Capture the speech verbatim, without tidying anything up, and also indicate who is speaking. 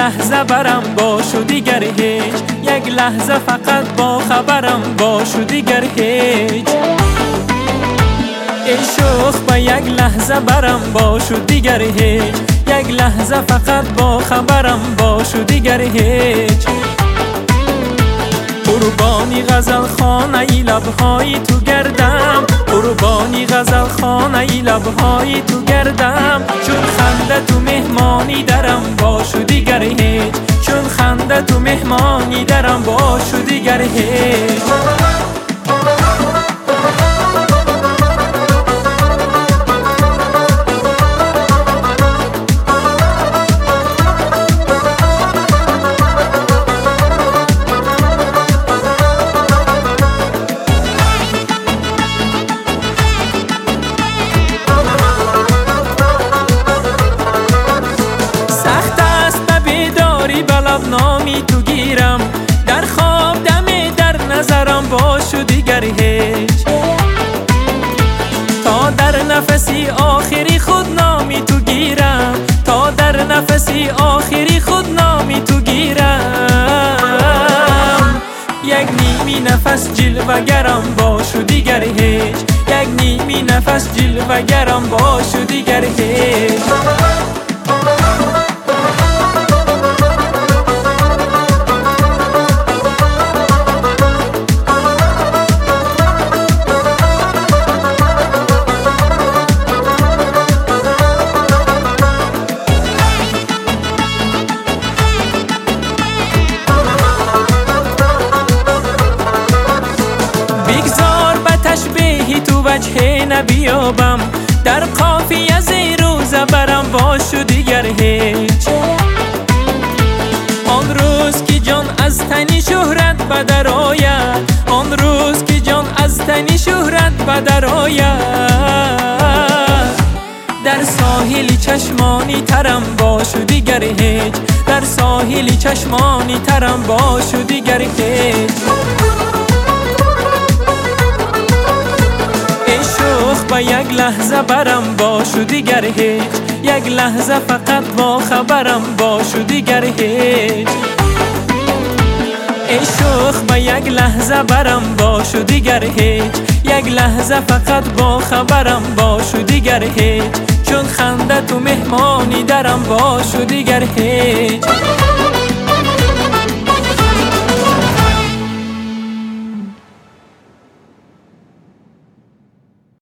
Speaker 1: لحظه برم باش و دیگر هیچ، یک لحظه فقط با خبرم باش و دیگر هیچ. ای شوخ با یک لحظه برم باش و دیگر هیچ، یک لحظه فقط با خبرم باش و دیگر هیچ. قربانی غزل خانه ای لبهای تو گردم، قربانی غزل خانه ای لبهای تو گردم. چون خنده تو مهمانی درم باش و دیگر هیچ، چون خنده تو مهمانی درم باش و دیگر هیچ. نامی تو گیرم، در خواب دمی در نظرم باش و دیگر هیچ. تا در نفسی آخری خود نامی تو گیرم، تا در نفسی آخری خود نامی تو گیرم. یک نیمی نفس جلوه‌گرم باش و دیگر هیچ، یک نیمی نفس جلوه‌گرم باش و دیگر هیچ. وجه نبیابم در قافیه زی روزه برم باش و دیگر هیچ. آن روز که جان از تنی شهرت بدر آید، آن روز که جان از تنی شهرت بدر آید. در ساحل چشمانی ترم باش و دیگر هیچ، در ساحل چشمانی ترم باش و دیگر هیچ. با یک لحظه برم باش و دیگر هیچ، یک لحظه فقط با خبرم باش و دیگر هیچ. ای شوخ با یک لحظه برم باش و دیگر هیچ، یک لحظه فقط با خبرم باش و دیگر هیچ. چون خنده تو مهمانی درم باش و دیگر هیچ.